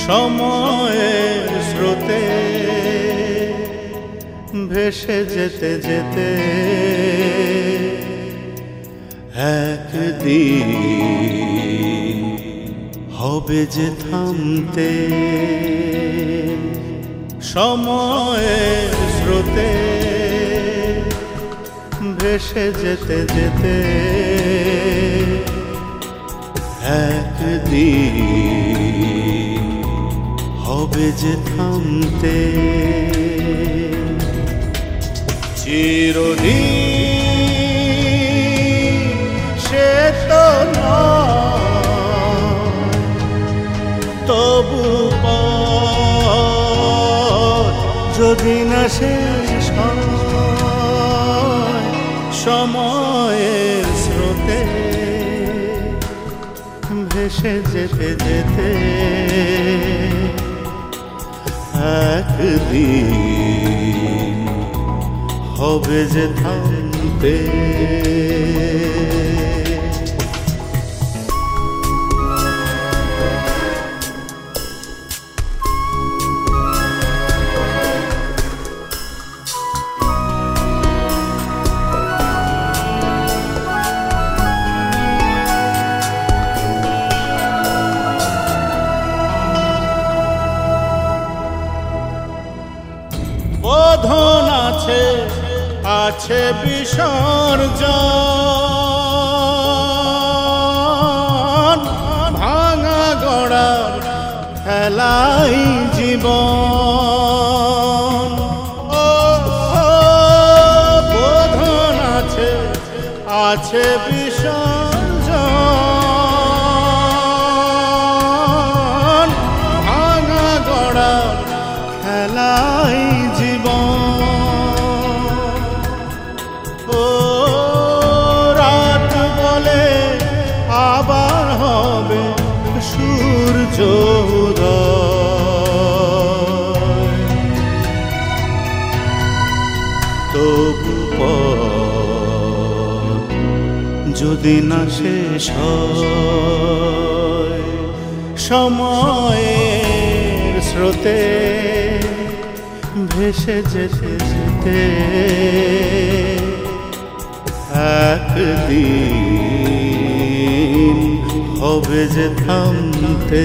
সময়ের স্রোতে ভেসে যেতে যেতে একদিন হবে যে থামতে। সময়ের স্রোতে ভেসে যেতে যেতে একদিন হবে যে থামতে। চিরদিন সে তো নয়, তবু পথ যদি না শেষ হয় সময়ের স্রোতে ভেসে যেতে যেতে একদিন হবে যে থামতে। বোধন আছে আছে বিসর্জন, ভাঙা গড়ার খেলাই জীবন। ও বোধন আছে আছে বিসর্জন, ভাঙা গড়ার খেলাই সূর্য উদয়, তবু পথ যদি না শেষ হয় সময়ের স্রোতে ভেসে যেতে যেতে একদিন হবে যে থামতে।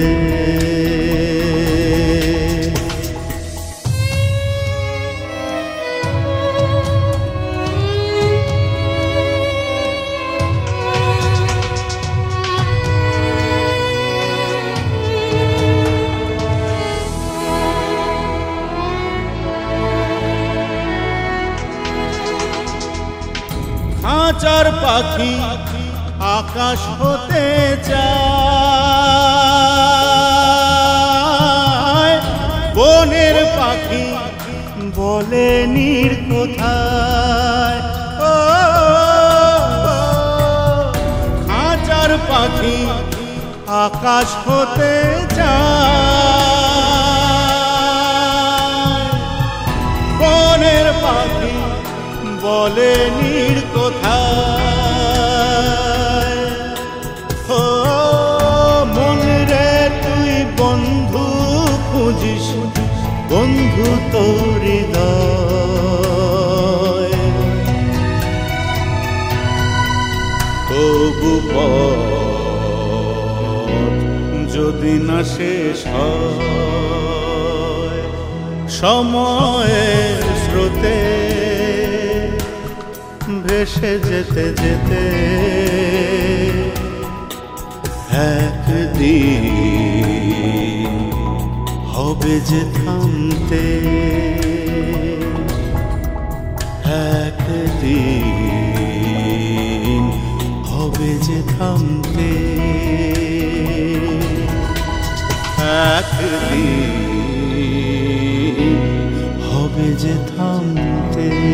খাঁচার পাখি আকাশ হতে চায়, বনের পাখি বলে নীর কোথায়। ও খাঁচার পাখি আকাশ হতে চায়, বনের পাখি বলে নীর কোথায়। ও মন রে তুই বন্ধু খুঁজিস, বন্ধু তোর হৃদয়, তবু পথ যদি না শেষ হয় সময়ের স্রোতে ভেসে যেতে যেতে একদিন হবে যে থামতে। একদিন হবে যে থামতে। একদিন হবে যে থামতে।